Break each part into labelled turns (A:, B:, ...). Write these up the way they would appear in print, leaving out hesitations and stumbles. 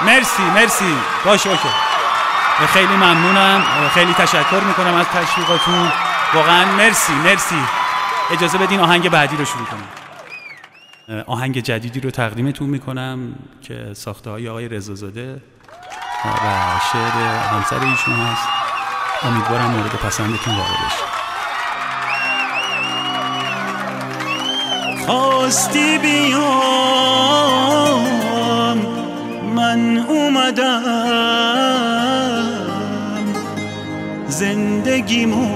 A: مرسی باشه اوکی. خیلی ممنونم، خیلی تشکر میکنم از تشویقاتون، واقعا مرسی. اجازه بدین آهنگ بعدی رو شروع کنم. آهنگ جدیدی رو تقدیمتون میکنم که ساخته های آقای رضازاده و شعر همسر ایشون هست. امیدوارم مورد پسندتون واقع بشه. خواستی بیام من اومدم، زندگیمو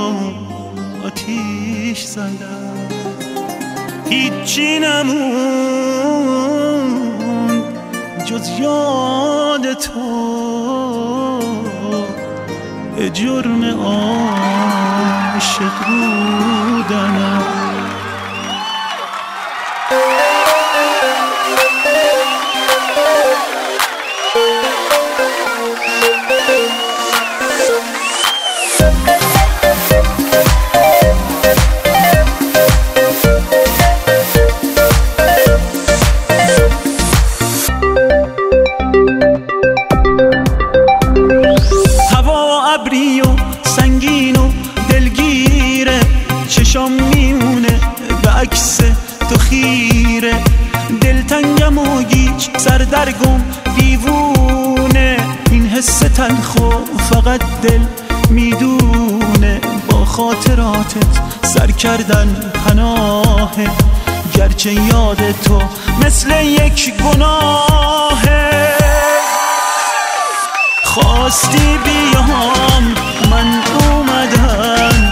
A: آتیش زدم، هیچی نمون جز یاد تو، جرم عاشق بودنم. چشام میمونه به عکس تو خیره، دلتنگم و گیج سردرگم دیوونه، این حس تلخو فقط دل میدونه، با خاطراتت سر کردن پناهه، گرچه یاد تو مثل یک گناهه. خواستی بیام من اومدم،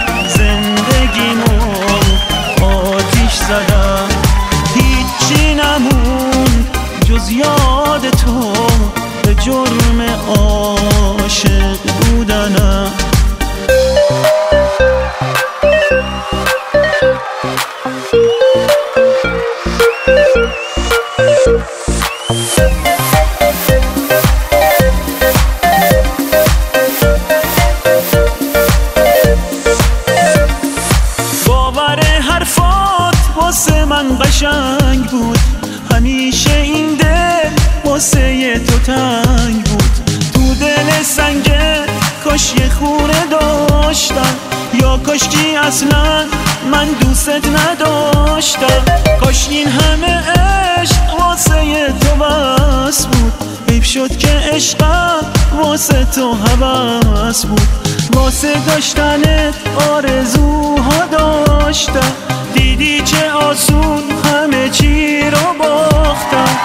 A: زدم، هیچی نمون جز یاد تو، به جرم عاشق بودنم. واسه من قشنگ بود، همیشه این دل واسه تو تنگ بود، تو دل سنگه کاش یه خونه داشتم، یا کاشکی اصلا من دوست نداشتم، کاش این همه عشق واسه تو بس بود، حیف شد که عشقم واسه تو هوس بود، واسه داشتنت آرزوها داشتم، دیدی چه آسون همه چی رو باختم.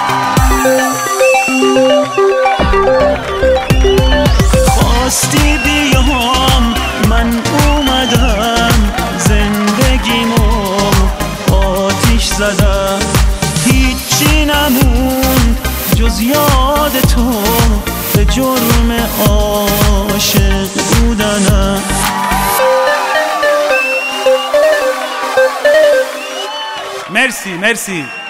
A: خواستی بیام من اومدم، زندگیمو آتیش زدم، هیچی نموند جز یاد تو، به جرم عاشق بودنم.
B: مرسی